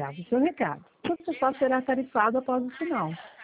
grave o seu recado. O pessoal será tarifado após o sinal.